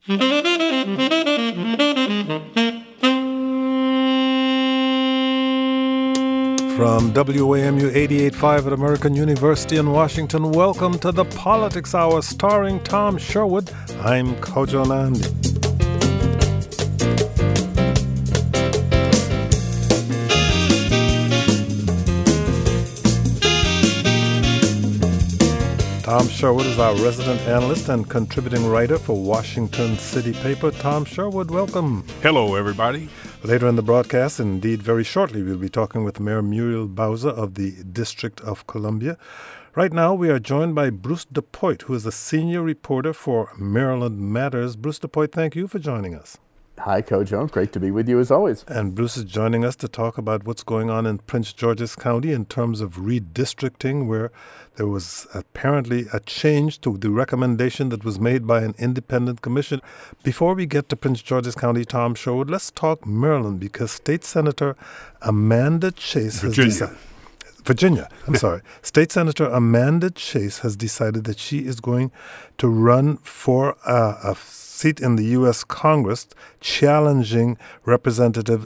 From WAMU 88.5 at American University in Washington, welcome to the Politics Hour starring Tom Sherwood. I'm Kojo Nandi. Tom Sherwood is our resident analyst and contributing writer for Washington City Paper. Tom Sherwood, welcome. Hello, everybody. Later in the broadcast, indeed very shortly, we'll be talking with Mayor Muriel Bowser of the District of Columbia. Right now, we are joined by Bruce DuPoit, who is a senior reporter for Maryland Matters. Bruce DuPoit, thank you for joining us. Hi, Kojo. Great to be with you as always. And Bruce is joining us to talk about what's going on in Prince George's County in terms of redistricting, where there was apparently a change to the recommendation that was made by an independent commission. Before we get to Prince George's County, Tom Sherwood, let's talk Maryland, because State Senator Amanda Chase has decided... Virginia, State Senator Amanda Chase has decided that she is going to run for a seat in the U.S. Congress, challenging Representative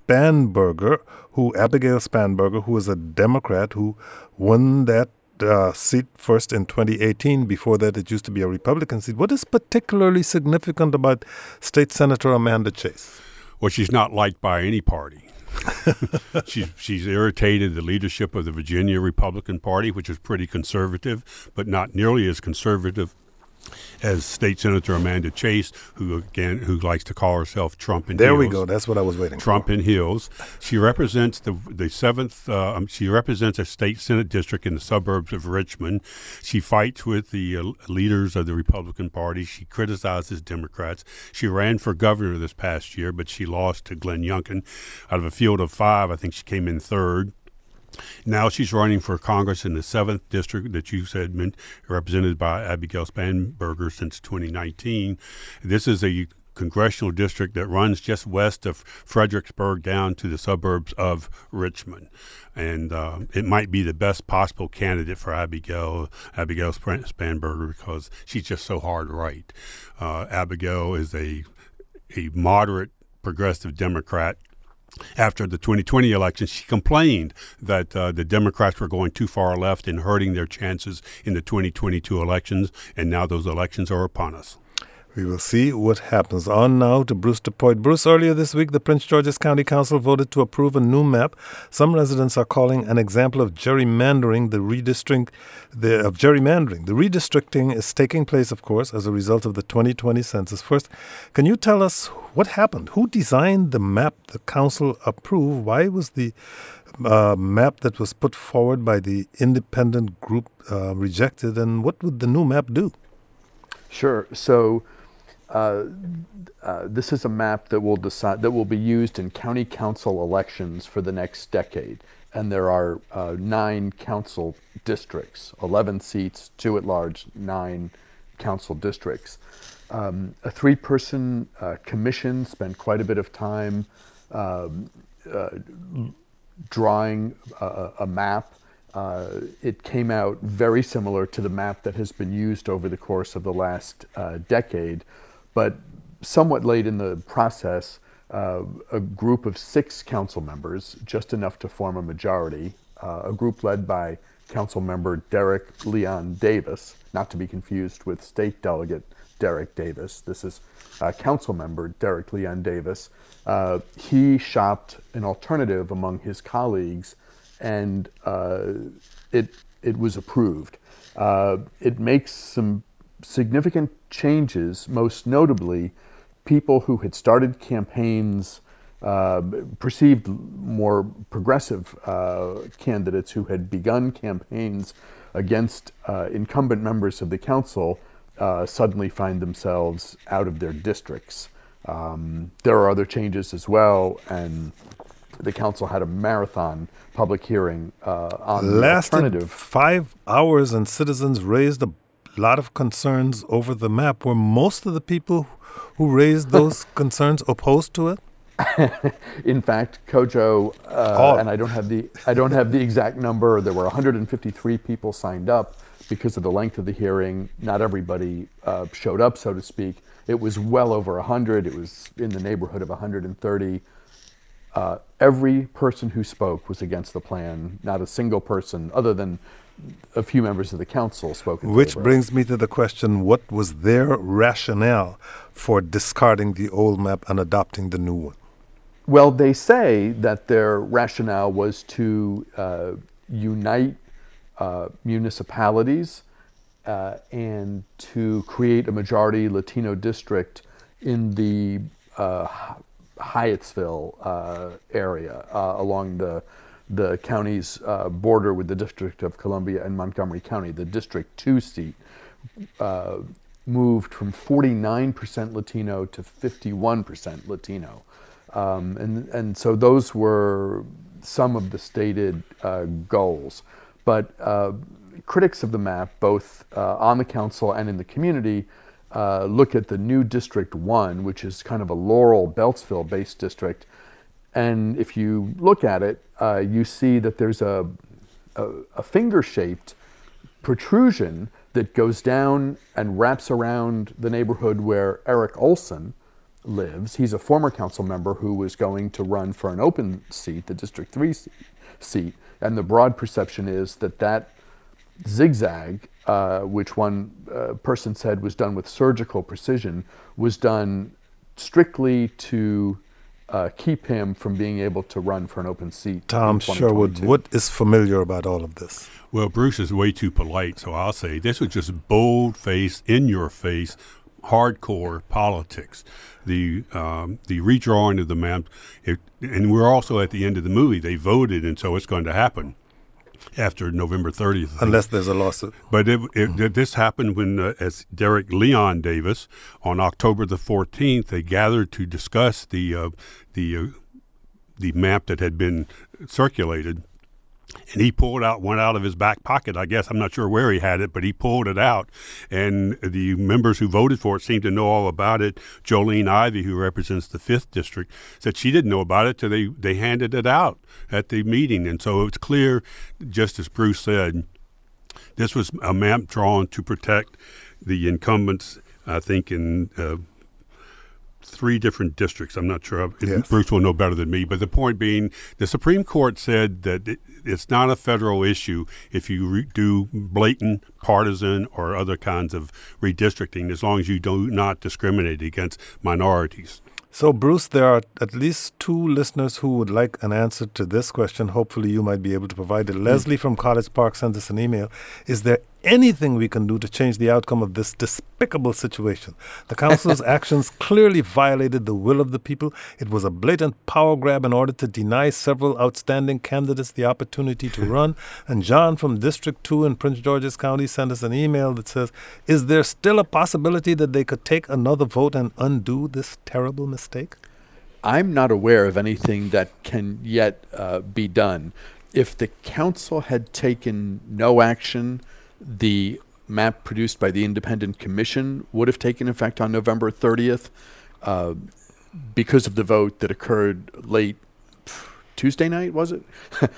Abigail Spanberger, who is a Democrat who won that seat first in 2018. Before that, it used to be a Republican seat. What is particularly significant about State Senator Amanda Chase? Well, she's not liked by any party. She's irritated the leadership of the Virginia Republican Party, which is pretty conservative, but not nearly as conservative as State Senator Amanda Chase, who likes to call herself Trump in Heels. There we go. That's what I was waiting Trump for. in Heels. She represents the seventh. She represents a state Senate district in the suburbs of Richmond. She fights with the leaders of the Republican Party. She criticizes Democrats. She ran for governor this past year, but she lost to Glenn Youngkin. Out of a field of 5, I think she came in third. Now she's running for Congress in the 7th district that you said represented by Abigail Spanberger since 2019. This is a congressional district that runs just west of Fredericksburg down to the suburbs of Richmond. And it might be the best possible candidate for Abigail Spanberger because she's just so hard right. Abigail is a moderate progressive Democrat. After the 2020 election, she complained that the Democrats were going too far left and hurting their chances in the 2022 elections, and now those elections are upon us. We will see what happens. On now to Bruce DuPoit. Bruce, earlier this week, the Prince George's County Council voted to approve a new map some residents are calling an example of gerrymandering. The redistricting is taking place, of course, as a result of the 2020 census. First, can you tell us what happened? Who designed the map the council approved? Why was the map that was put forward by the independent group rejected? And what would the new map do? Sure. So this is a map that will be used in county council elections for the next decade. And there are 9 council districts, 11 seats, 2 at large, 9 council districts. A 3-person commission spent quite a bit of time drawing a map. It came out very similar to the map that has been used over the course of the last decade, but somewhat late in the process, a group of 6 council members, just enough to form a majority, a group led by Council Member Derek Leon Davis, not to be confused with State Delegate Derek Davis. This is Council Member Derek Leon Davis. He shopped an alternative among his colleagues, and it was approved. It makes some significant changes, most notably people who had started campaigns, perceived more progressive candidates who had begun campaigns against incumbent members of the council suddenly find themselves out of their districts. There are other changes as well, and the council had a marathon public hearing on the alternative. 5 hours, and citizens raised a lot of concerns over the map. Were most of the people who raised those concerns opposed to it? In fact, Kojo, and I don't have the exact number. There were 153 people signed up because of the length of the hearing. Not everybody showed up, so to speak. It was well over 100. It was in the neighborhood of 130. Every person who spoke was against the plan. Not a single person, other than a few members of the council, spoke in Which favor. brings me to the question, what was their rationale for discarding the old map and adopting the new one? Well, they say that their rationale was to unite municipalities and to create a majority Latino district in the Hyattsville area along the county's border with the District of Columbia and Montgomery County. The District 2 seat moved from 49% Latino to 51% Latino. And so those were some of the stated goals. But critics of the map, both on the council and in the community, look at the new District 1, which is kind of a Laurel-Beltsville-based district. And if you look at it, you see that there's a finger-shaped protrusion that goes down and wraps around the neighborhood where Eric Olson lives. He's a former council member who was going to run for an open seat, the District 3 seat. And the broad perception is that zigzag, which one person said was done with surgical precision, was done strictly to keep him from being able to run for an open seat. Tom Sherwood, what is familiar about all of this? Well, Bruce is way too polite, so I'll say this was just bold-faced, in-your-face, hardcore politics. The redrawing of the map, and we're also at the end of the movie. They voted, and so it's going to happen after November 30th. Unless there's a lawsuit. But this happened when, as Derek Leon Davis, on October the 14th, they gathered to discuss the map that had been circulated. And he pulled out one out of his back pocket, I guess. I'm not sure where he had it, but he pulled it out. And the members who voted for it seemed to know all about it. Jolene Ivey, who represents the 5th District, said she didn't know about it till they handed it out at the meeting. And so it's clear, just as Bruce said, this was a map drawn to protect the incumbents, I think, in 3 different districts. I'm not sure. Yes. Bruce will know better than me. But the point being, the Supreme Court said that it's not a federal issue if you do blatant partisan or other kinds of redistricting, as long as you do not discriminate against minorities. So, Bruce, there are at least 2 listeners who would like an answer to this question. Hopefully you might be able to provide it. Leslie from College Park sent us an email. Is there anything we can do to change the outcome of this despicable situation? The council's actions clearly violated the will of the people. It was a blatant power grab in order to deny several outstanding candidates the opportunity to run. And John from District 2 in Prince George's County sent us an email that says, is there still a possibility that they could take another vote and undo this terrible mistake? I'm not aware of anything that can yet be done. If the council had taken no action, the map produced by the Independent Commission would have taken effect on November 30th because of the vote that occurred late Tuesday night, was it?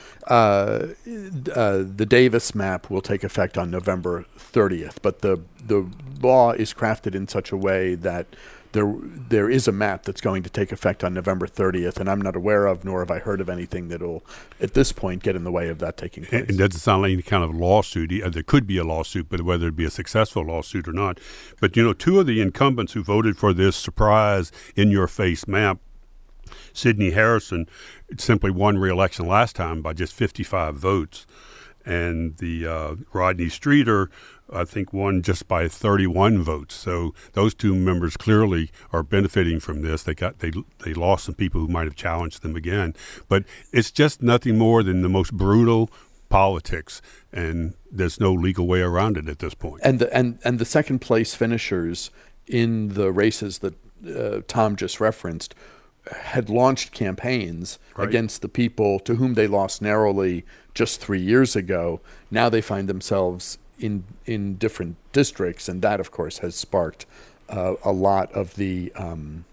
The Davis map will take effect on November 30th, but the law is crafted in such a way that there is a map that's going to take effect on November 30th, and I'm not aware of, nor have I heard of anything that will, at this point, get in the way of that taking place. It doesn't sound like any kind of lawsuit. There could be a lawsuit, but whether it be a successful lawsuit or not. But, 2 of the incumbents who voted for this surprise in-your-face map, Sidney Harrison, simply won re-election last time by just 55 votes. And the Rodney Streeter, I think, won just by 31 votes. So those 2 members clearly are benefiting from this. They lost some people who might have challenged them again. But it's just nothing more than the most brutal politics, and there's no legal way around it at this point. And the second place finishers in the races that Tom just referenced had launched campaigns against the people to whom they lost narrowly just 3 years ago. Now they find themselves in different districts, and that, of course, has sparked a lot of the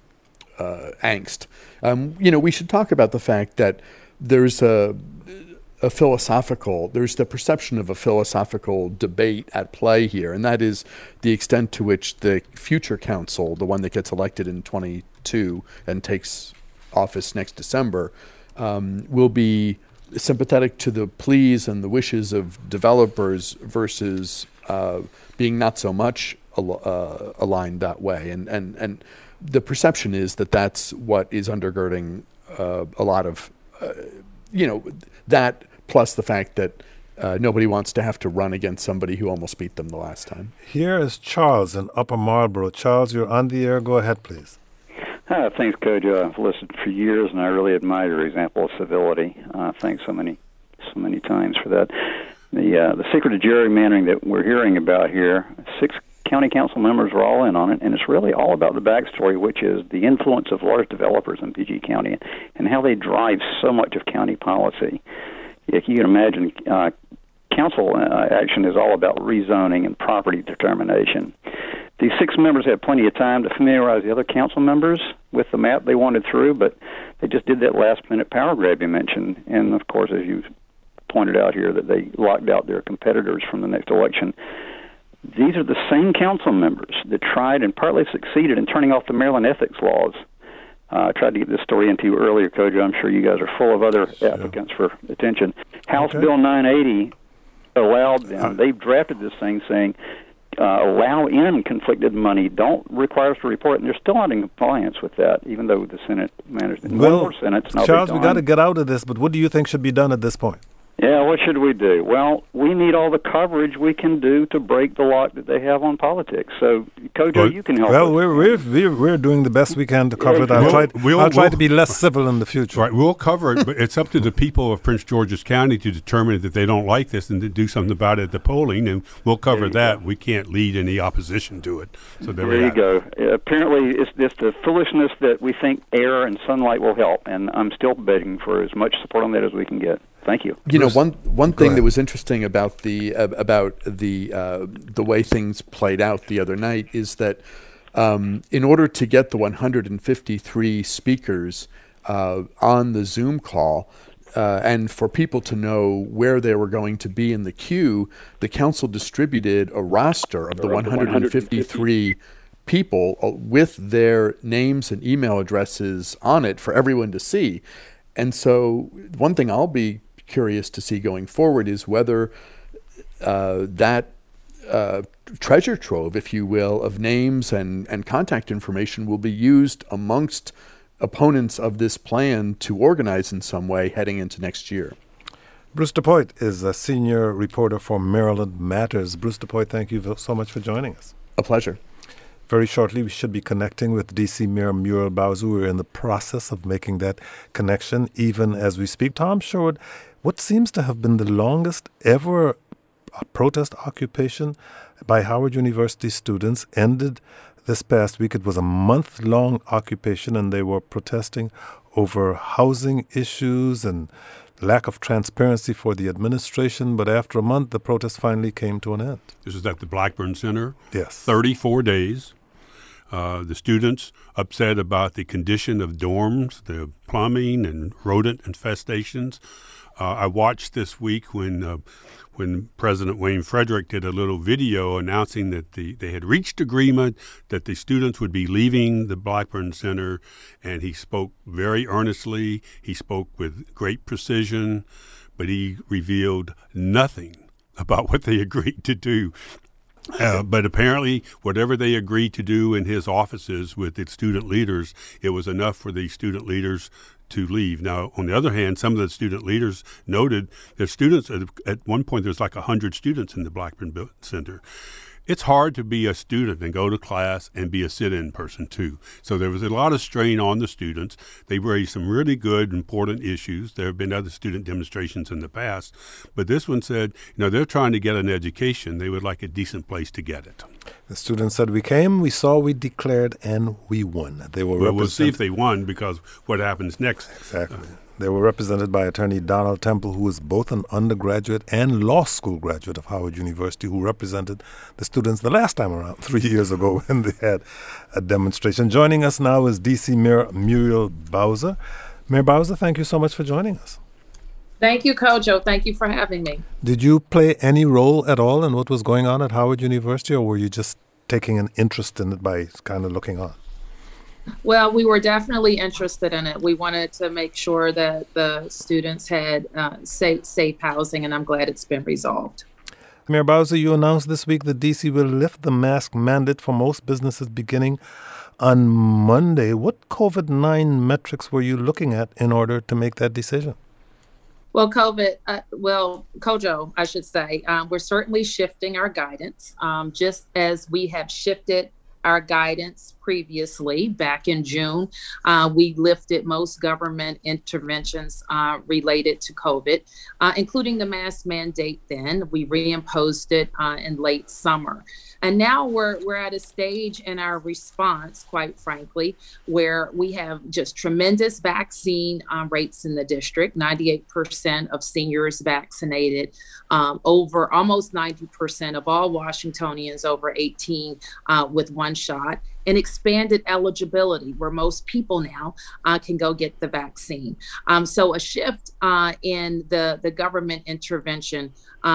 angst. We should talk about the fact that there's there's the perception of a philosophical debate at play here, and that is the extent to which the future council, the one that gets elected in 22 and takes office next December, will be sympathetic to the pleas and the wishes of developers versus being not so much aligned that way. And the perception is that that's what is undergirding a lot of, that plus the fact that nobody wants to have to run against somebody who almost beat them the last time. Here is Charles in Upper Marlboro. Charles, you're on the air. Go ahead, please. Thanks, Kojo. I've listened for years, and I really admire your example of civility. Thanks so many times for that. The secret of gerrymandering that we're hearing about here, 6 county council members were all in on it, and it's really all about the backstory, which is the influence of large developers in PG County and how they drive so much of county policy. If you can imagine, council action is all about rezoning and property determination. These 6 members had plenty of time to familiarize the other council members with the map they wanted through, but they just did that last-minute power grab you mentioned. And, of course, as you pointed out here, that they locked out their competitors from the next election. These are the same council members that tried and partly succeeded in turning off the Maryland ethics laws. I tried to get this story into you earlier, Kojo. I'm sure you guys are full of other applicants for attention. House Bill 980 allowed them. They've drafted this thing saying, allow in conflicted money, don't require us to report, and they're still not in compliance with that, even though the Senate managed it. Well, one more sentence, and Charles, we got to get out of this, but what do you think should be done at this point? Yeah, what should we do? Well, we need all the coverage we can do to break the lock that they have on politics. So, Kojo, you can help us. Well, we're doing the best we can to cover it. I'll try to be less civil in the future. Right, we'll cover it, but it's up to the people of Prince George's County to determine that they don't like this and to do something about it at the polling, and we'll cover that. We can't lead any opposition to it. So there you go. Apparently, it's just the foolishness that we think air and sunlight will help, and I'm still begging for as much support on that as we can get. Thank you. You know, one thing that was interesting about the way things played out the other night is that in order to get the 153 speakers on the Zoom call, and for people to know where they were going to be in the queue, the council distributed a roster of the 153 people with their names and email addresses on it for everyone to see. And so one thing I'll be curious to see going forward is whether that treasure trove, if you will, of names and contact information will be used amongst opponents of this plan to organize in some way heading into next year. Bruce DuPoit is a senior reporter for Maryland Matters. Bruce DuPoit, thank you so much for joining us. A pleasure. Very shortly, we should be connecting with D.C. Mayor Muriel Bowser. We're in the process of making that connection even as we speak. Tom Sherwood, what seems to have been the longest ever protest occupation by Howard University students ended this past week. It was a month-long occupation, and they were protesting over housing issues and lack of transparency for the administration. But after a month, the protest finally came to an end. This is at the Blackburn Center. Yes. 34 days. The students upset about the condition of dorms, the plumbing and rodent infestations. I watched this week when President Wayne Frederick did a little video announcing that they had reached agreement that the students would be leaving the Blackburn Center, and he spoke very earnestly. He spoke with great precision, but he revealed nothing about what they agreed to do. But apparently, whatever they agreed to do in his offices with the student leaders, it was enough for the student leaders to leave. Now, on the other hand, some of the student leaders noted that students, at one point, there's like 100 students in the Blackburn Center. It's hard to be a student and go to class and be a sit-in person, too. So there was a lot of strain on the students. They raised some really good, important issues. There have been other student demonstrations in the past. But this one said, they're trying to get an education. They would like a decent place to get it. The students said, we came, we saw, we declared, and we won. They were we'll see if they won, because what happens next. Exactly. They were represented by attorney Donald Temple, who is both an undergraduate and law school graduate of Howard University, who represented the students the last time around, 3 years ago, when they had a demonstration. Joining us now is D.C. Mayor Muriel Bowser. Mayor Bowser, thank you so much for joining us. Thank you, Kojo. Thank you for having me. Did you play any role at all in what was going on at Howard University, or were you just taking an interest in it by kind of looking on? Well, we were definitely interested in it. We wanted to make sure that the students had safe housing, and I'm glad it's been resolved. Mayor Bowser, you announced this week that D.C. will lift the mask mandate for most businesses beginning on Monday. What COVID-19 metrics were you looking at in order to make that decision? Well, Kojo, I should say, we're certainly shifting our guidance, just as we have shifted our guidance previously. Back in June, we lifted most government interventions related to COVID, including the mask mandate. Then we reimposed it in late summer. And now we're at a stage in our response, quite frankly, where we have just tremendous vaccine rates in the district, 98% of seniors vaccinated, over almost 90% of all Washingtonians over 18 with one shot, and expanded eligibility where most people now can go get the vaccine. So a shift in the government intervention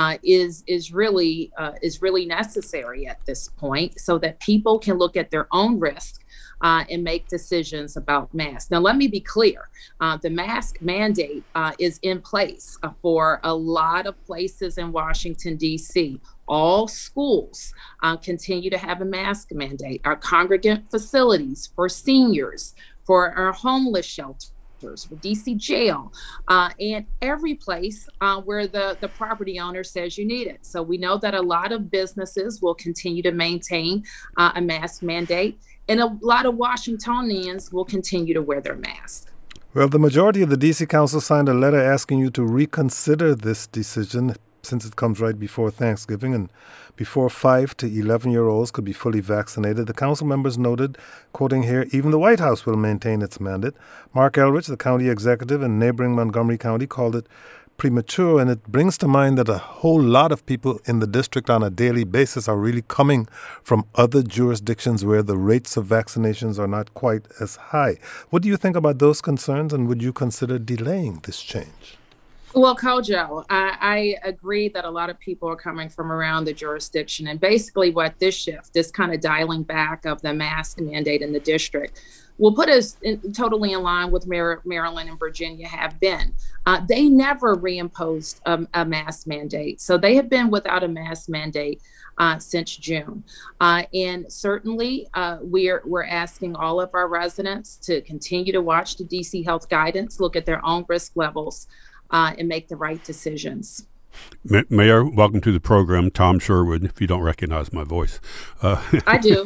is really necessary at this point, so that people can look at their own risk and make decisions about masks. Now, let me be clear. The mask mandate is in place for a lot of places in Washington, D.C. All schools continue to have a mask mandate. Our congregant facilities for seniors, for our homeless shelters, for DC jail, and every place where the property owner says you need it. So we know that a lot of businesses will continue to maintain a mask mandate, and a lot of Washingtonians will continue to wear their mask. Well, the majority of the D.C. Council signed a letter asking you to reconsider this decision, since it comes right before Thanksgiving and before 5 to 11-year-olds could be fully vaccinated. The council members noted, quoting here, even the White House will maintain its mandate. Mark Elrich, the county executive in neighboring Montgomery County, called it premature, and it brings to mind that a whole lot of people in the district on a daily basis are really coming from other jurisdictions where the rates of vaccinations are not quite as high. What do you think about those concerns, and would you consider delaying this change? Well, Kojo, I agree that a lot of people are coming from around the jurisdiction. And basically what this shift, this kind of dialing back of the mask mandate in the district, will put us totally in line with Maryland and Virginia have been. They never reimposed a mask mandate. So they have been without a mask mandate since June. And certainly we're asking all of our residents to continue to watch the DC Health guidance, look at their own risk levels, and make the right decisions. Mayor, welcome to the program. Tom Sherwood, if you don't recognize my voice. I do.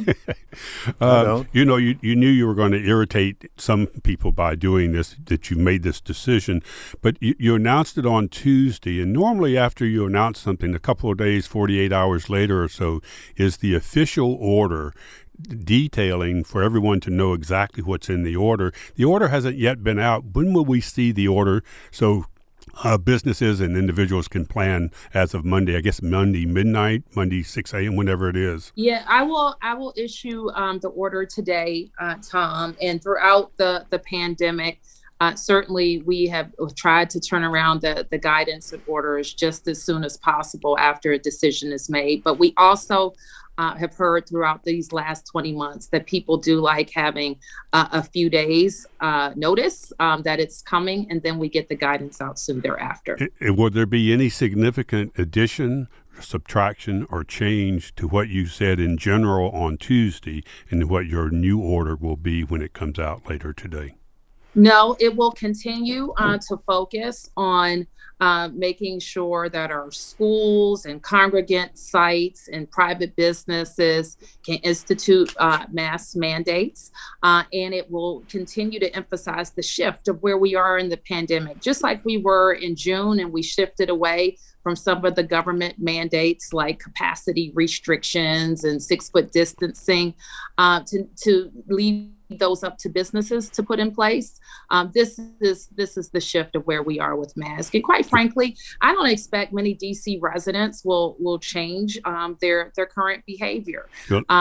You know, you knew you were going to irritate some people by doing this, that you made this decision, but you announced it on Tuesday, and normally after you announce something, a couple of days, 48 hours later or so, is the official order detailing for everyone to know exactly what's in the order. The order hasn't yet been out. When will we see the order so businesses and individuals can plan as of Monday? I guess Monday midnight, Monday 6 a.m., whenever it is. Yeah, I will issue the order today, Tom. And throughout the pandemic, certainly we have tried to turn around the guidance and orders just as soon as possible after a decision is made. But we also have heard throughout these last 20 months that people do like having a few days notice that it's coming, and then we get the guidance out soon thereafter. Would there be any significant addition, subtraction, or change to what you said in general on Tuesday and what your new order will be when it comes out later today? No, it will continue to focus on making sure that our schools and congregant sites and private businesses can institute mask mandates. And it will continue to emphasize the shift of where we are in the pandemic, just like we were in June, and we shifted away from some of the government mandates like capacity restrictions and 6-foot distancing to leave those up to businesses to put in place. This is the shift of where we are with masks. And quite frankly, I don't expect many DC residents will change their current behavior.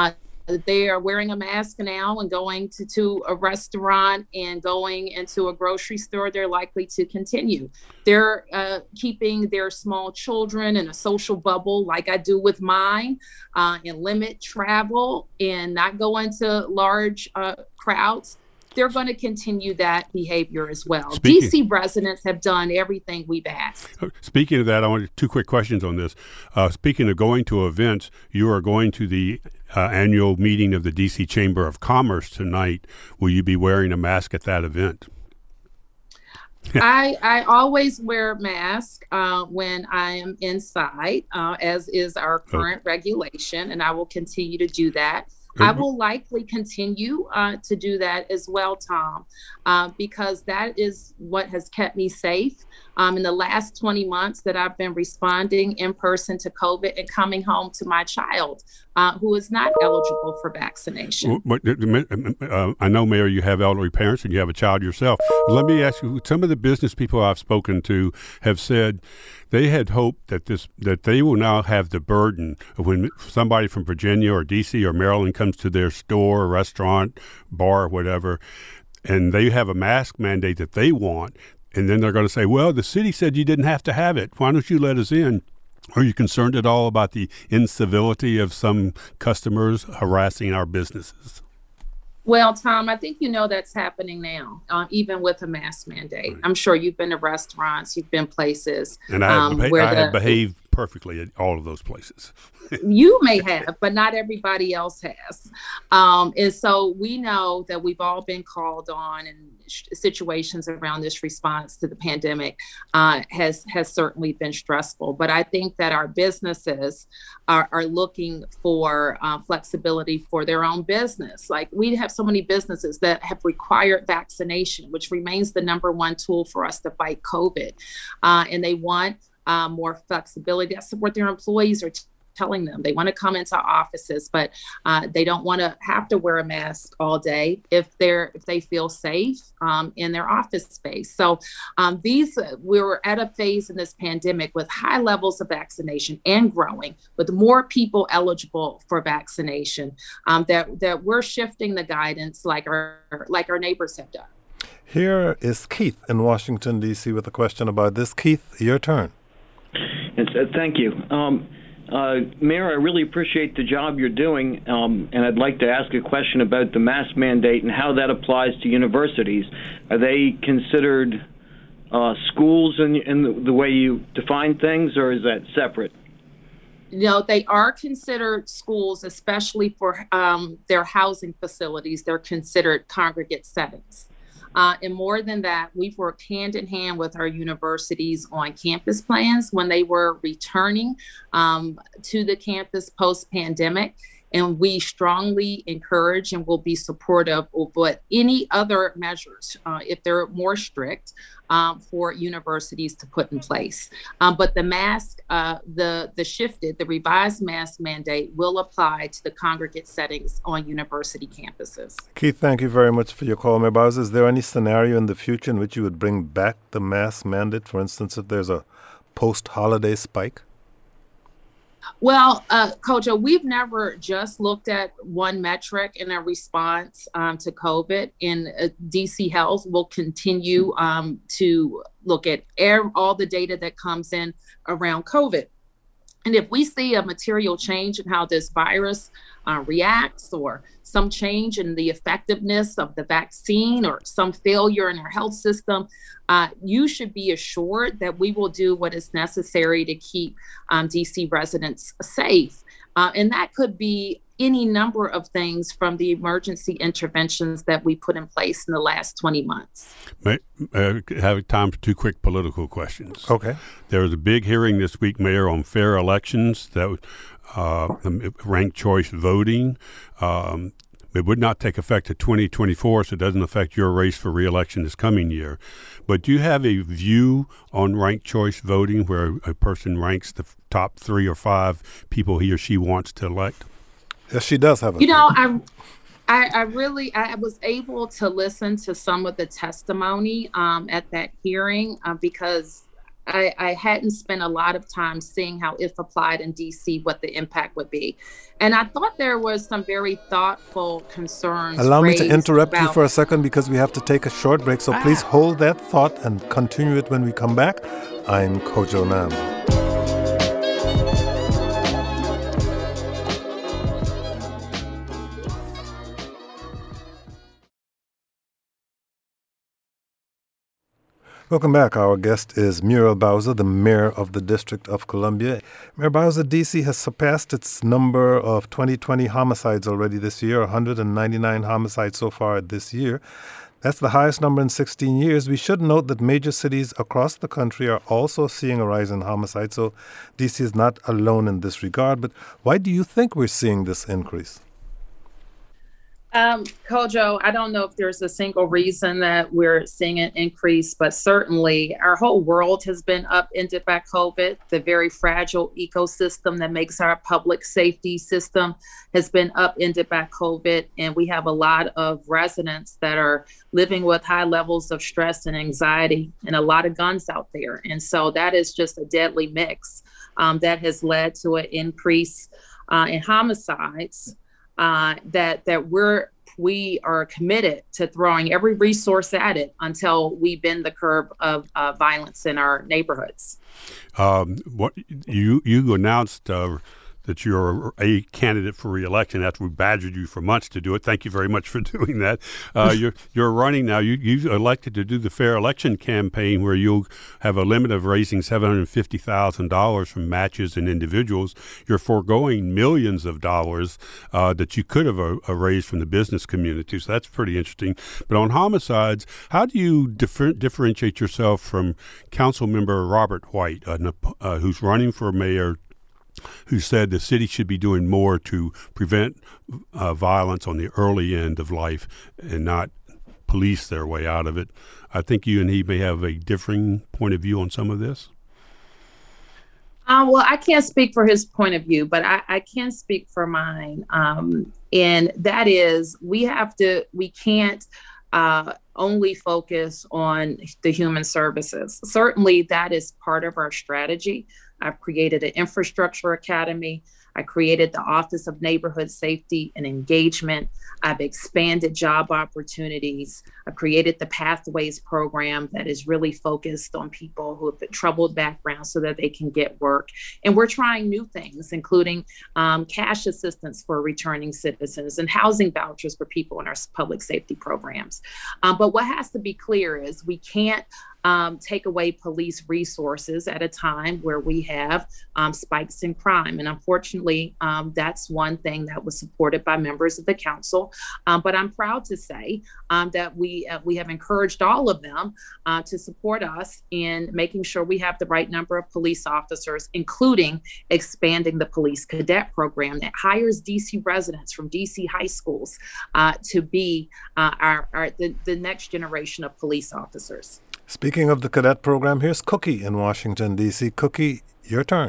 they are wearing a mask now and going to a restaurant and going into a grocery store. They're likely to continue. They're keeping their small children in a social bubble like I do with mine, and limit travel and not go into large crowds. They're going to continue that behavior as well. DC residents have done everything we've asked. Speaking of that, I wanted 2 quick questions on this. Speaking of going to events, you are going to the annual meeting of the DC Chamber of Commerce tonight. Will you be wearing a mask at that event? I always wear a mask when I am inside, as is our current regulation, and I will continue to do that. I will likely continue to do that as well, Tom, because that is what has kept me safe in the last 20 months that I've been responding in person to COVID and coming home to my child who is not eligible for vaccination. I know, Mayor, you have elderly parents and you have a child yourself. Let me ask you, some of the business people I've spoken to have said they had hoped that they will now have the burden of when somebody from Virginia or D.C. or Maryland comes to their store, or restaurant, bar, or whatever, and they have a mask mandate that they want, and then they're going to say, well, the city said you didn't have to have it. Why don't you let us in? Are you concerned at all about the incivility of some customers harassing our businesses? Well, Tom, I think you know that's happening now, even with a mask mandate. Right. I'm sure you've been to restaurants, you've been places. And I have behaved perfectly at all of those places. You may have, but not everybody else has. And so we know that we've all been called on, and situations around this response to the pandemic has certainly been stressful. But I think that our businesses are looking for flexibility for their own business. Like, we have so many businesses that have required vaccination, which remains the number one tool for us to fight COVID. And they want more flexibility. That's what their employees are telling them. They want to come into offices, but they don't want to have to wear a mask all day if they feel safe in their office space. So we're at a phase in this pandemic with high levels of vaccination and growing, with more people eligible for vaccination, that we're shifting the guidance like our neighbors have done. Here is Keith in Washington, D.C. with a question about this. Keith, your turn. Thank you. Mayor, I really appreciate the job you're doing, and I'd like to ask a question about the mask mandate and how that applies to universities. Are they considered schools in the way you define things, or is that separate? No, they are considered schools, especially for their housing facilities. They're considered congregate settings. And more than that, we've worked hand in hand with our universities on campus plans when they were returning to the campus post-pandemic. And we strongly encourage and will be supportive of what any other measures, if they're more strict, for universities to put in place. But the mask, the revised mask mandate will apply to the congregate settings on university campuses. Keith, thank you very much for your call, Mayor Bowers. Is there any scenario in the future in which you would bring back the mask mandate, for instance, if there's a post-holiday spike? Well, Coach, we've never just looked at one metric in a response to COVID, and DC Health will continue to look at all the data that comes in around COVID. And if we see a material change in how this virus reacts, or some change in the effectiveness of the vaccine, or some failure in our health system, you should be assured that we will do what is necessary to keep DC residents safe. And that could be any number of things from the emergency interventions that we put in place in the last 20 months. Have time for 2 quick political questions. Okay. There was a big hearing this week, Mayor, on fair elections, that ranked choice voting. It would not take effect at 2024, so it doesn't affect your race for re-election this coming year. But do you have a view on ranked choice voting, where a person ranks the top 3 or 5 people he or she wants to elect? Yes, she does have a view. I was able to listen to some of the testimony at that hearing because I hadn't spent a lot of time seeing how, if applied in DC, what the impact would be. And I thought there was some very thoughtful concerns. Allow me to interrupt you for a second because we have to take a short break. So please hold that thought and continue it when we come back. I'm Kojo Nam. Welcome back. Our guest is Muriel Bowser, the mayor of the District of Columbia. Mayor Bowser, D.C. has surpassed its number of 2020 homicides already this year, 199 homicides so far this year. That's the highest number in 16 years. We should note that major cities across the country are also seeing a rise in homicides, so D.C. is not alone in this regard. But why do you think we're seeing this increase? Kojo, I don't know if there's a single reason that we're seeing an increase, but certainly our whole world has been upended by COVID. The very fragile ecosystem that makes our public safety system has been upended by COVID. And we have a lot of residents that are living with high levels of stress and anxiety and a lot of guns out there. And so that is just a deadly mix that has led to an increase in homicides. That we are committed to throwing every resource at it until we bend the curve of violence in our neighborhoods. What you announced that you're a candidate for re-election after we badgered you for months to do it. Thank you very much for doing that. You're running now. You elected to do the Fair Election campaign where you'll have a limit of raising $750,000 from matches and individuals. You're foregoing millions of dollars that you could have raised from the business community. So that's pretty interesting. But on homicides, how do you differentiate yourself from Council Member Robert White, who's running for mayor, who said the city should be doing more to prevent violence on the early end of life and not police their way out of it? I think you and he may have a differing point of view on some of this. Well, I can't speak for his point of view, but I can speak for mine. And that is, we can't only focus on the human services. Certainly, that is part of our strategy. I've created an infrastructure academy. I created the Office of Neighborhood Safety and Engagement. I've expanded job opportunities. I've created the Pathways program that is really focused on people who have troubled backgrounds so that they can get work. And we're trying new things, including cash assistance for returning citizens and housing vouchers for people in our public safety programs. But what has to be clear is we can't take away police resources at a time where we have spikes in crime. And unfortunately, that's one thing that was supported by members of the council. But I'm proud to say that we have encouraged all of them to support us in making sure we have the right number of police officers, including expanding the police cadet program that hires DC residents from DC high schools to be the next generation of police officers. Speaking of the cadet program, here's Cookie in Washington, D.C. Cookie, your turn.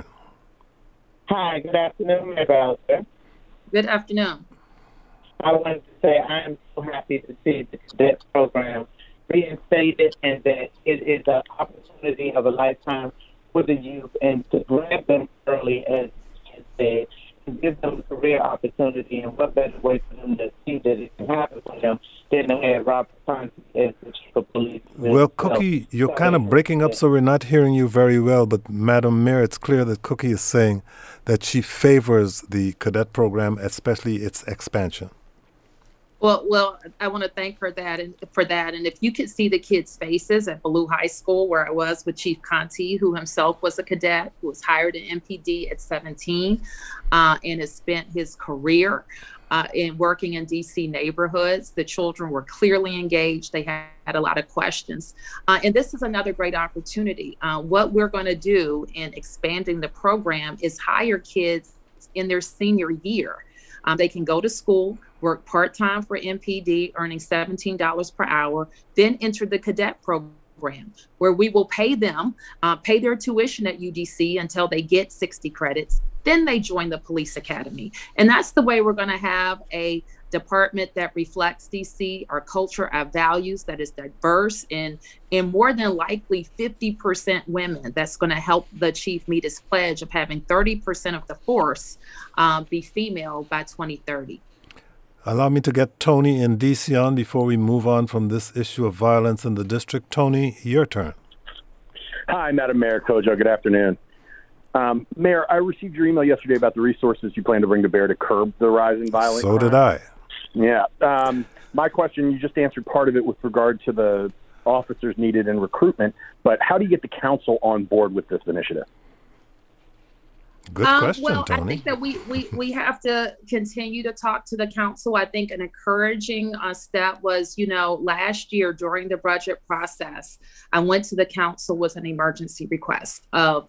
Hi, good afternoon, Mayor Bowser. Good afternoon. I wanted to say I am so happy to see the cadet program reinstated and that it is an opportunity of a lifetime for the youth and to grab them early, as you said, and give them a career opportunity. And what better way for them to see that it can happen for them than to have Robert Ponce as the chief of police. Well, Cookie, you're kind of breaking up, so we're not hearing you very well. But Madam Mayor, it's clear that Cookie is saying that she favors the cadet program, especially its expansion. Well, I want to thank her for that. And if you could see the kids' faces at Ballou High School, where I was with Chief Conti, who himself was a cadet, who was hired in MPD at 17 and has spent his career in working in DC neighborhoods. The children were clearly engaged. They had a lot of questions. And this is another great opportunity. What we're going to do in expanding the program is hire kids in their senior year. They can go to school, work part-time for MPD, earning $17 per hour, then enter the cadet program, where we will pay them, pay their tuition at UDC until they get 60 credits. Then they join the police academy. And that's the way we're going to have a department that reflects DC, our culture, our values, that is diverse, and more than likely 50% women. That's going to help the chief meet his pledge of having 30% of the force be female by 2030. Allow me to get Tony in DC on before we move on from this issue of violence in the district. Tony, your turn. Hi, Madam Mayor, Kojo. Good afternoon. Mayor, I received your email yesterday about the resources you plan to bring to bear to curb the rise in violence. So did I. Yeah. My question, you just answered part of it with regard to the officers needed in recruitment, but how do you get the council on board with this initiative? Good question, well, Tony. I think that we have to continue to talk to the council. I think an encouraging step was, last year during the budget process, I went to the council with an emergency request of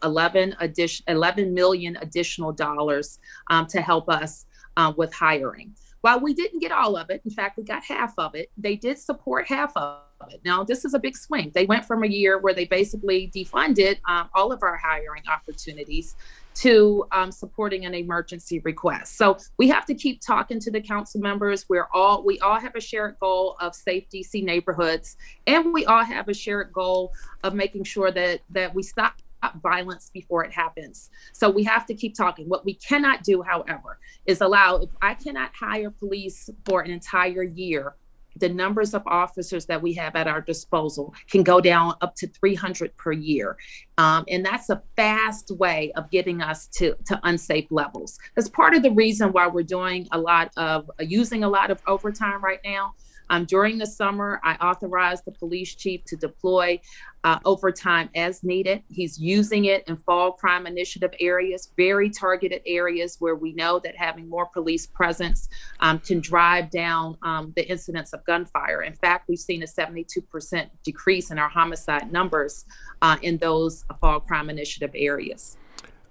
$11 million additional dollars to help us with hiring. While we didn't get all of it, in fact, we got half of it, they did support half of it. Now, this is a big swing. They went from a year where they basically defunded all of our hiring opportunities to supporting an emergency request. So we have to keep talking to the council members. We all have a shared goal of safe DC neighborhoods, and we all have a shared goal of making sure that we stop violence before it happens. So we have to keep talking. What we cannot do, however, is if I cannot hire police for an entire year, the numbers of officers that we have at our disposal can go down up to 300 per year. And that's a fast way of getting us to unsafe levels. That's part of the reason why we're doing using a lot of overtime right now. During the summer, I authorized the police chief to deploy overtime as needed. He's using it in fall crime initiative areas, very targeted areas where we know that having more police presence can drive down the incidence of gunfire. In fact, we've seen a 72% decrease in our homicide numbers in those fall crime initiative areas.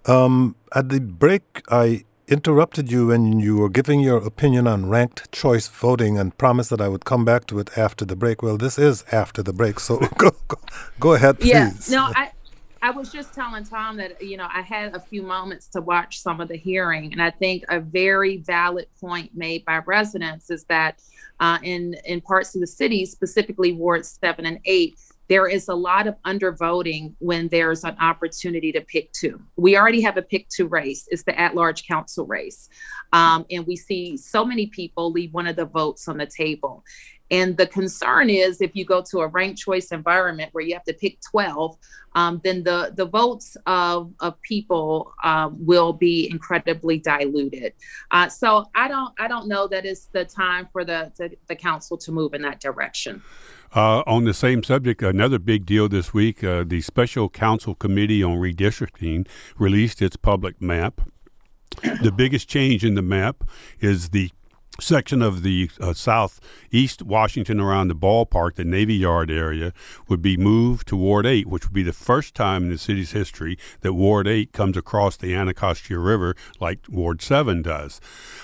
At the break, I interrupted you when you were giving your opinion on ranked choice voting and promised that I would come back to it after the break. Well, this is after the break, so go ahead, please. Yeah, no, I was just telling Tom that, I had a few moments to watch some of the hearing, and I think a very valid point made by residents is that in parts of the city, specifically wards 7 and 8, there is a lot of undervoting when there's an opportunity to pick two. We already have a pick two race. It's the at-large council race. And we see so many people leave one of the votes on the table. And the concern is if you go to a ranked choice environment where you have to pick 12, then the votes of people will be incredibly diluted. So I don't know that it's the time for the council to move in that direction. On the same subject, another big deal this week, the Special Council Committee on Redistricting released its public map. The biggest change in the map is the section of the southeast Washington around the ballpark, the Navy Yard area, would be moved to Ward 8, which would be the first time in the city's history that Ward 8 comes across the Anacostia River like Ward 7 does.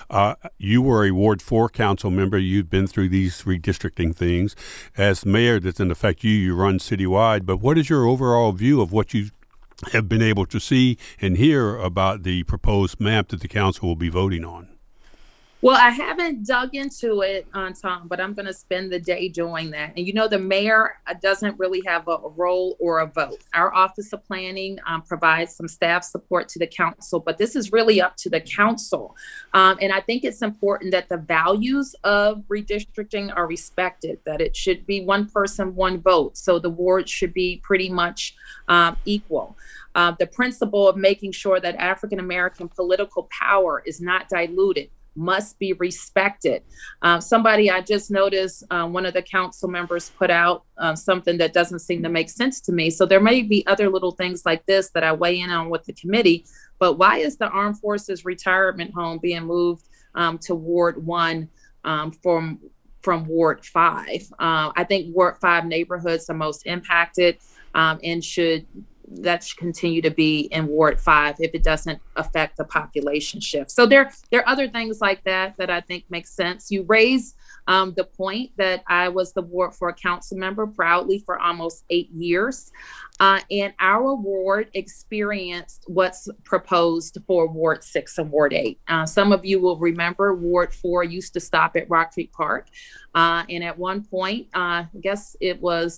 You were a Ward 4 council member. You've been through these redistricting things. As mayor, that doesn't affect you. You run citywide. But what is your overall view of what you have been able to see and hear about the proposed map that the council will be voting on? Well, I haven't dug into it, Tom, but I'm going to spend the day doing that. And, the mayor doesn't really have a role or a vote. Our Office of Planning provides some staff support to the council, but this is really up to the council. And I think it's important that the values of redistricting are respected, that it should be one person, one vote. So the ward should be pretty much equal. The principle of making sure that African-American political power is not diluted must be respected. Somebody I just noticed, one of the council members put out something that doesn't seem to make sense to me. So there may be other little things like this that I weigh in on with the committee. But why is the Armed Forces Retirement Home being moved to Ward 1 from Ward 5? I think Ward 5 neighborhoods are most impacted and should continue to be in Ward 5 if it doesn't affect the population shift. So there are other things like that I think make sense. You raise The point that I was the Ward 4 council member proudly for almost 8 years. And our ward experienced what's proposed for Ward 6 and Ward 8. Some of you will remember Ward 4 used to stop at Rock Creek Park. And at one point, I guess it was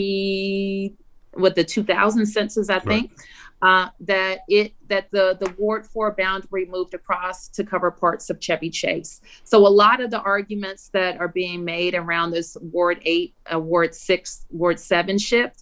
with the 2000 census, I think, that the Ward 4 boundary moved across to cover parts of Chevy Chase. So a lot of the arguments that are being made around this Ward 8, Ward 6, Ward 7 shift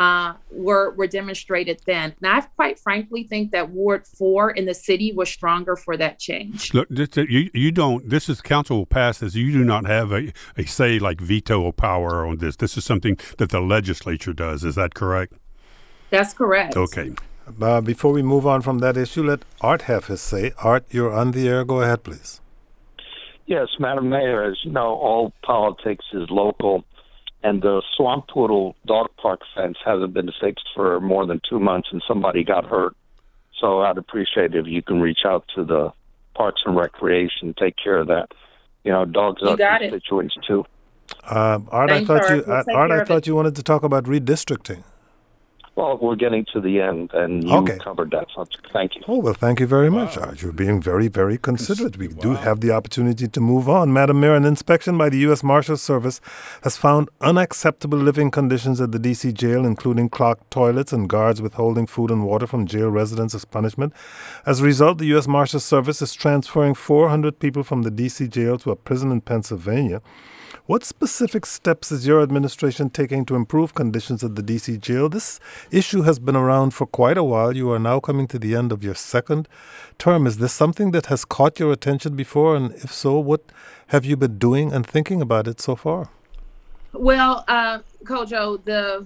were demonstrated then. Now, I quite frankly think that Ward 4 in the city was stronger for that change. Look, you don't, this is council will pass this. You do not have a say like veto power on this. This is something that the legislature does. Is that correct? That's correct. Okay. Before we move on from that issue, let Art have his say. Art, you're on the air. Go ahead, please. Yes, Madam Mayor, as you know, all politics is local, and the Swamp Poodle dog park fence hasn't been fixed for more than 2 months, and somebody got hurt. So I'd appreciate if you can reach out to the Parks and Recreation, take care of that. You know, dogs are constituents too. Art, I thought you wanted to talk about redistricting. Well, we're getting to the end, and you covered that subject. Thank you. Oh, well, thank you very much, Art. You're being very, very considerate. We do have the opportunity to move on. Madam Mayor, an inspection by the U.S. Marshals Service has found unacceptable living conditions at the D.C. jail, including clogged toilets and guards withholding food and water from jail residents as punishment. As a result, the U.S. Marshals Service is transferring 400 people from the D.C. jail to a prison in Pennsylvania. What specific steps is your administration taking to improve conditions at the D.C. jail? This issue has been around for quite a while. You are now coming to the end of your second term. Is this something that has caught your attention before? And if so, what have you been doing and thinking about it so far? Well, Kojo, the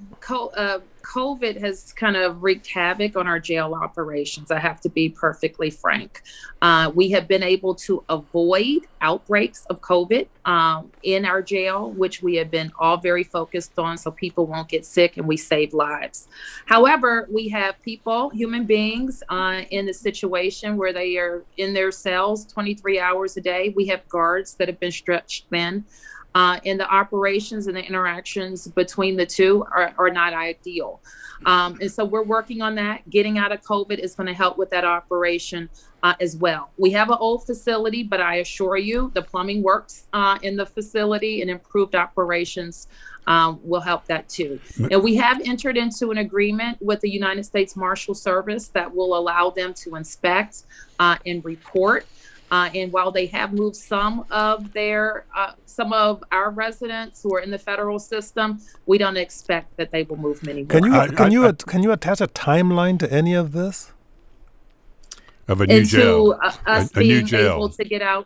COVID has kind of wreaked havoc on our jail operations. I have to be perfectly frank. We have been able to avoid outbreaks of COVID in our jail, which we have been all very focused on so people won't get sick and we save lives. However, we have people, human beings, in a situation where they are in their cells 23 hours a day. We have guards that have been stretched thin. And the operations and the interactions between the two are not ideal. And so we're working on that. Getting out of COVID is going to help with that operation as well. We have an old facility, but I assure you the plumbing works in the facility, and improved operations will help that too. And we have entered into an agreement with the United States Marshal Service that will allow them to inspect and report. And while they have moved some of our residents who are in the federal system, we don't expect that they will move many more. Can you attach a timeline to any of this? Of a new jail, us being able to get out.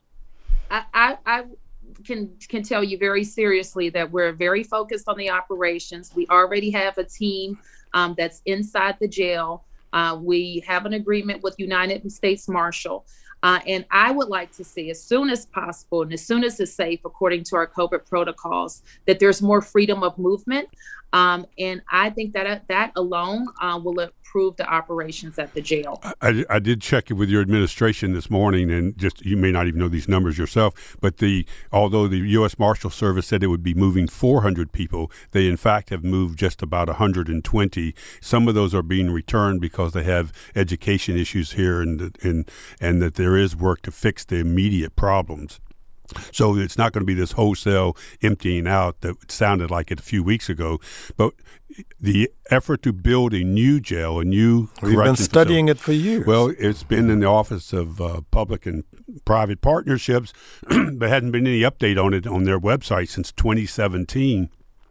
I can tell you very seriously that we're very focused on the operations. We already have a team that's inside the jail. We have an agreement with United States Marshal. And I would like to see, as soon as possible and as soon as it's safe, according to our COVID protocols, that there's more freedom of movement. And I think that alone will improve the operations at the jail. I did check it with your administration this morning, and just you may not even know these numbers yourself, but although the U.S. Marshal Service said it would be moving 400 people, they in fact have moved just about 120. Some of those are being returned because they have education issues here, and that there is work to fix the immediate problems. So it's not going to be this wholesale emptying out that sounded like it a few weeks ago. But the effort to build a new jail, a new correction We've been studying it for years. Well, it's been in the Office of Public and Private Partnerships. There hadn't been any update on it on their website since 2017.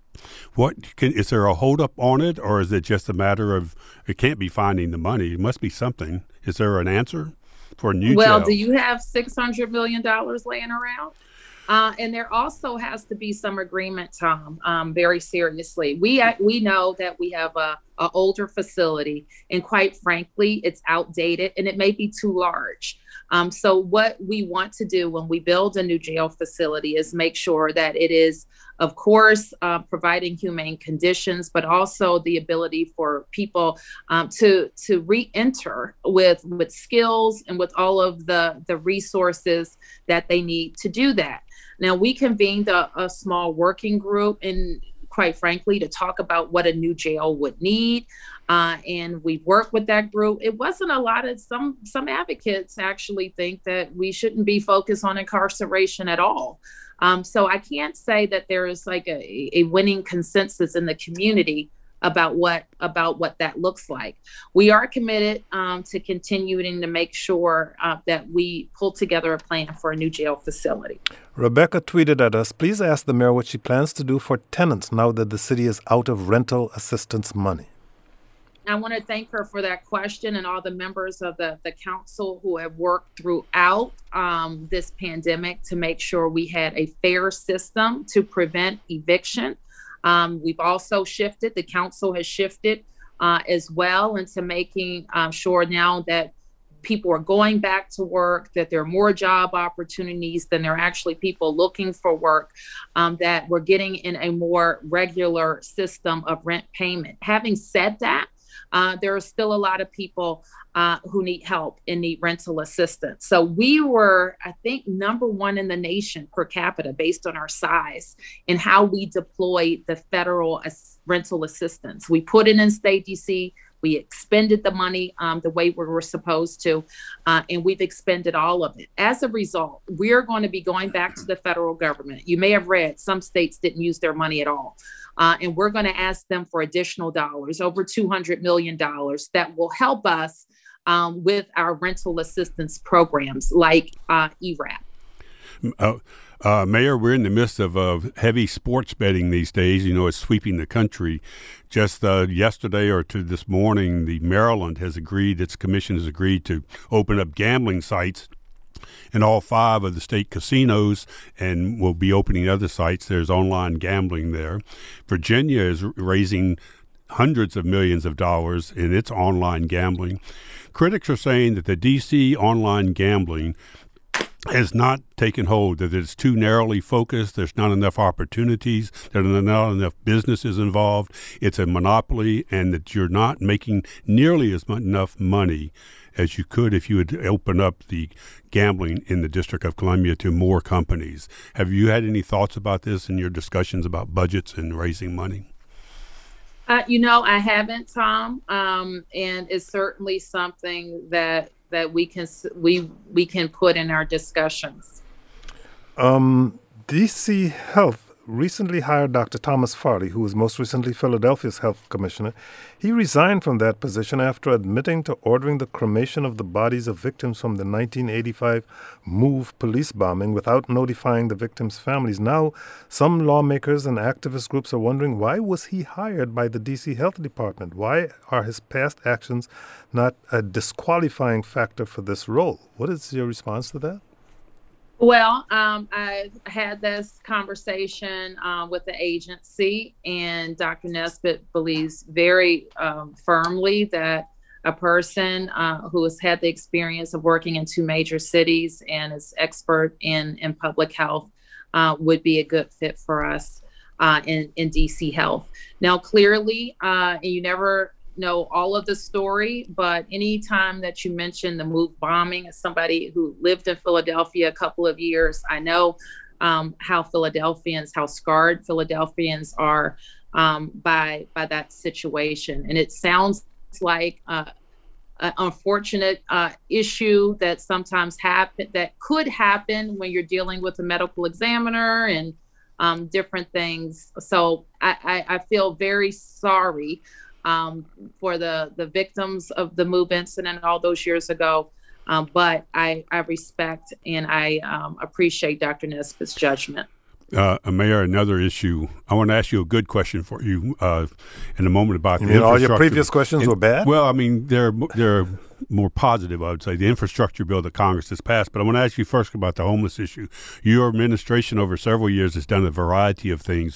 Is there a holdup on it, or is it just a matter of it can't be finding the money? It must be something. Is there an answer for a new jail? Well, do you have $600 million laying around? And there also has to be some agreement, Tom, very seriously. We know that we have an older facility. And quite frankly, it's outdated and it may be too large. So what we want to do when we build a new jail facility is make sure that it is, of course, providing humane conditions, but also the ability for people to re-enter with skills and with all of the resources that they need to do that. Now, we convened a small working group, and quite frankly, to talk about what a new jail would need. And we worked with that group. It wasn't a lot of, some advocates actually think that we shouldn't be focused on incarceration at all. So I can't say that there is like a winning consensus in the community about what that looks like. We are committed to continuing to make sure that we pull together a plan for a new jail facility. Rebecca tweeted at us, please ask the mayor what she plans to do for tenants now that the city is out of rental assistance money. I want to thank her for that question and all the members of the council who have worked throughout this pandemic to make sure we had a fair system to prevent eviction. We've also shifted, the council has shifted as well into making sure now that people are going back to work, that there are more job opportunities than there are actually people looking for work, that we're getting in a more regular system of rent payment. Having said that, there are still a lot of people who need help and need rental assistance. So we were, I think, #1 in the nation per capita based on our size and how we deployed the federal rental assistance. We put it in state DC. We expended the money the way we were supposed to, and we've expended all of it. As a result, we're going to be going back to the federal government. You may have read some states didn't use their money at all. And we're going to ask them for additional dollars, over $200 million, that will help us with our rental assistance programs like ERAP. Mayor, we're in the midst of heavy sports betting these days. You know, it's sweeping the country. Just yesterday or to this morning, the Maryland has agreed, its commission has agreed to open up gambling sites in all 5 of the state casinos, and will be opening other sites. There's online gambling there. Virginia is raising hundreds of millions of dollars in its online gambling. Critics are saying that the D.C. online gambling has not taken hold, that it's too narrowly focused, there's not enough opportunities, there are not enough businesses involved, it's a monopoly, and that you're not making nearly as enough money as you could if you would open up the gambling in the District of Columbia to more companies. Have you had any thoughts about this in your discussions about budgets and raising money? I haven't, Tom, and it's certainly something that we can put in our discussions. DC Health recently hired Dr. Thomas Farley, who was most recently Philadelphia's health commissioner. He resigned from that position after admitting to ordering the cremation of the bodies of victims from the 1985 MOVE police bombing without notifying the victims' families. Now, some lawmakers and activist groups are wondering, why was he hired by the DC Health Department? Why are his past actions not a disqualifying factor for this role? What is your response to that? Well, I had this conversation with the agency, and Dr. Nesbitt believes very firmly that a person who has had the experience of working in 2 major cities and is expert in public health would be a good fit for us in DC Health. Now, clearly, you never know all of the story, but anytime that you mention the MOVE bombing as somebody who lived in Philadelphia a couple of years, I know how scarred Philadelphians are by that situation. And it sounds like an unfortunate issue that sometimes could happen when you're dealing with a medical examiner and different things. So I feel very sorry for the victims of the MOVE incident all those years ago. But I respect and I appreciate Dr. Nesbitt's judgment. Mayor, another issue. I want to ask you a good question for you in a moment about the infrastructure. All your previous questions were bad? Well, I mean, they're more positive, I would say, the infrastructure bill that Congress has passed. But I want to ask you first about the homeless issue. Your administration over several years has done a variety of things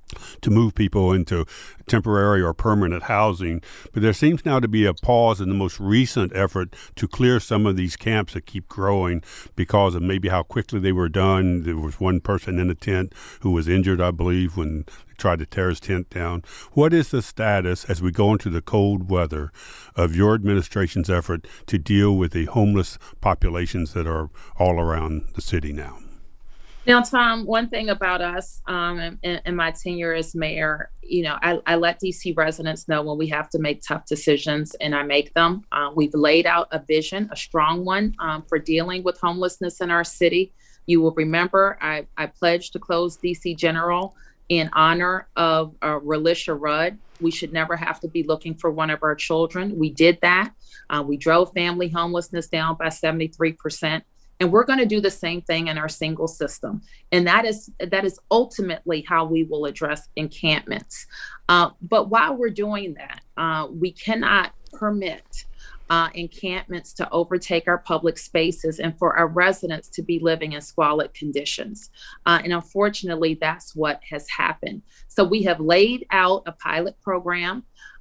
to move people into temporary or permanent housing. But there seems now to be a pause in the most recent effort to clear some of these camps that keep growing because of maybe how quickly they were done. There was one person in a tent who was injured, I believe, when they tried to tear his tent down. What is the status as we go into the cold weather of your administration's effort to deal with the homeless populations that are all around the city now? Now, Tom, one thing about us in my tenure as mayor, I let DC residents know when we have to make tough decisions, and I make them. We've laid out a vision, a strong one, for dealing with homelessness in our city. You will remember I pledged to close DC General in honor of Relisha Rudd. We should never have to be looking for one of our children. We did that. We drove family homelessness down by 73%. And we're going to do the same thing in our single system. And that is ultimately how we will address encampments. But while we're doing that, we cannot permit encampments to overtake our public spaces and for our residents to be living in squalid conditions. And unfortunately, that's what has happened. So we have laid out a pilot program.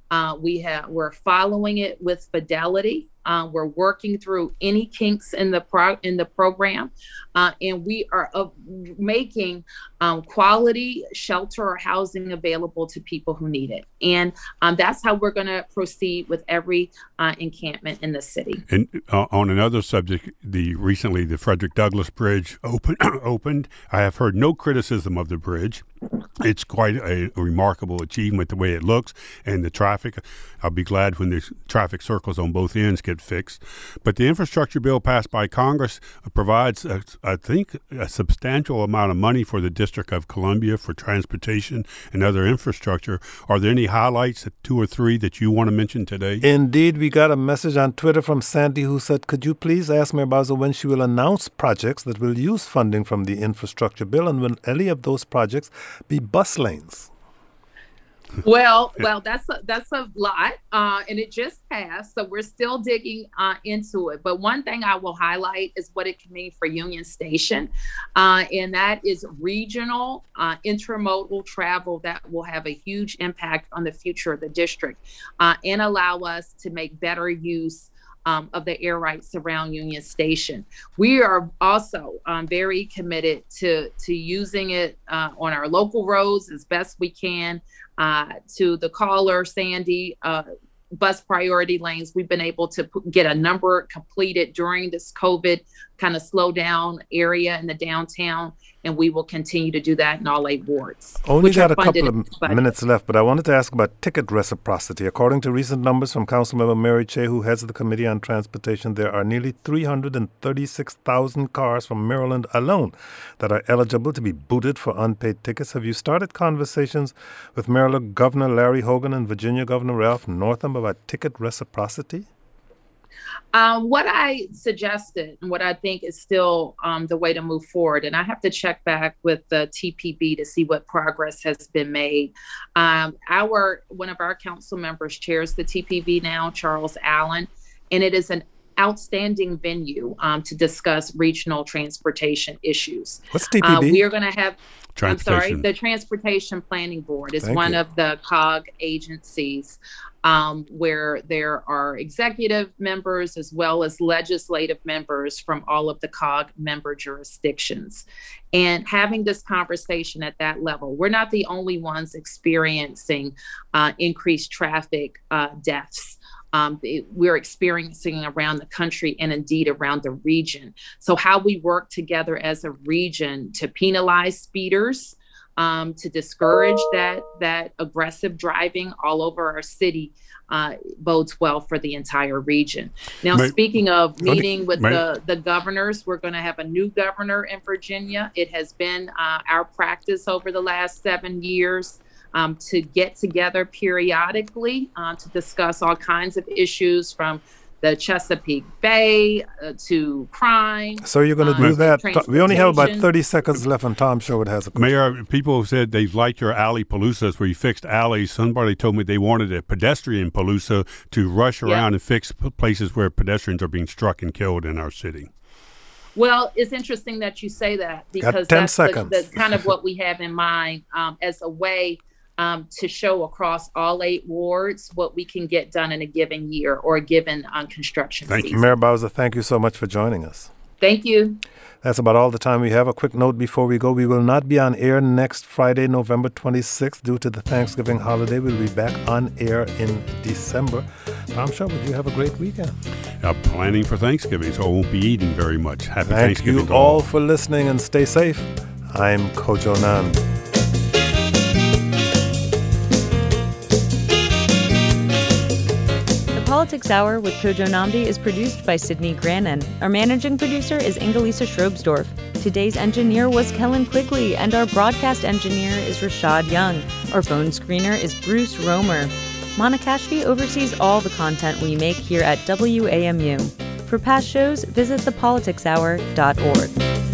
We're following it with fidelity. We're working through any kinks in the program, and we are making quality shelter or housing available to people who need it. And that's how we're going to proceed with every encampment in the city. And on another subject, recently the Frederick Douglass Bridge opened. I have heard no criticism of the bridge. It's quite a remarkable achievement the way it looks, and the traffic. I'll be glad when the traffic circles on both ends get fixed. But the infrastructure bill passed by Congress provides, I think, a substantial amount of money for the District of Columbia for transportation and other infrastructure. Are there any highlights, 2 or 3, that you want to mention today? Indeed, we got a message on Twitter from Sandy who said, could you please ask Mayor Bowser when she will announce projects that will use funding from the infrastructure bill, and will any of those projects be bus lanes? Well, that's a lot, and it just passed, so we're still digging into it. But one thing I will highlight is what it can mean for Union Station, and that is regional intermodal travel that will have a huge impact on the future of the district and allow us to make better use of the air rights around Union Station. We are also very committed to using it on our local roads as best we can. To the caller, Sandy, bus priority lanes, we've been able to get a number completed during this COVID kind of slow down area in the downtown, and we will continue to do that in all 8 wards. Only got a couple of minutes left, but I wanted to ask about ticket reciprocity. According to recent numbers from Councilmember Mary Che, who heads the Committee on Transportation, there are nearly 336,000 cars from Maryland alone that are eligible to be booted for unpaid tickets. Have you started conversations with Maryland Governor Larry Hogan and Virginia Governor Ralph Northam about ticket reciprocity? What I suggested and what I think is still the way to move forward, and I have to check back with the TPB to see what progress has been made. One of our council members chairs the TPB now, Charles Allen, and it is an outstanding venue to discuss regional transportation issues. What's TPB? We are going to have, the Transportation Planning Board is one of the COG agencies where there are executive members as well as legislative members from all of the COG member jurisdictions. And having this conversation at that level, we're not the only ones experiencing increased traffic deaths. We're experiencing around the country and indeed around the region. So how we work together as a region to penalize speeders, to discourage that aggressive driving all over our city bodes well for the entire region. Now, speaking of meeting with the governors, we're going to have a new governor in Virginia. It has been our practice over the last 7 years to get together periodically to discuss all kinds of issues from the Chesapeake Bay to crime. So you're going to do that? We only have about 30 seconds left, and Tom Sherwood has a question. Mayor, people have said they've liked your alley Palousas where you fixed alleys. Somebody told me they wanted a pedestrian Palooza to rush around and fix places where pedestrians are being struck and killed in our city. Well, it's interesting that you say that, because that's the kind of what we have in mind as a way to show across all 8 wards what we can get done in a given year or a given construction season. Thank you. Mayor Bowser, thank you so much for joining us. Thank you. That's about all the time we have. A quick note before we go. We will not be on air next Friday, November 26th, due to the Thanksgiving holiday. We'll be back on air in December. Tom Shelby, you have a great weekend. Planning for Thanksgiving, so I won't be eating very much. Happy Thanksgiving. Thank you all for listening, and stay safe. I'm Kojo Nand. Politics Hour with Kojo Nnamdi is produced by Sydney Grannon. Our managing producer is Ingalisa Shrobsdorf. Today's engineer was Kellen Quigley, and our broadcast engineer is Rashad Young. Our phone screener is Bruce Romer. Monica Ashby oversees all the content we make here at WAMU. For past shows, visit thepoliticshour.org.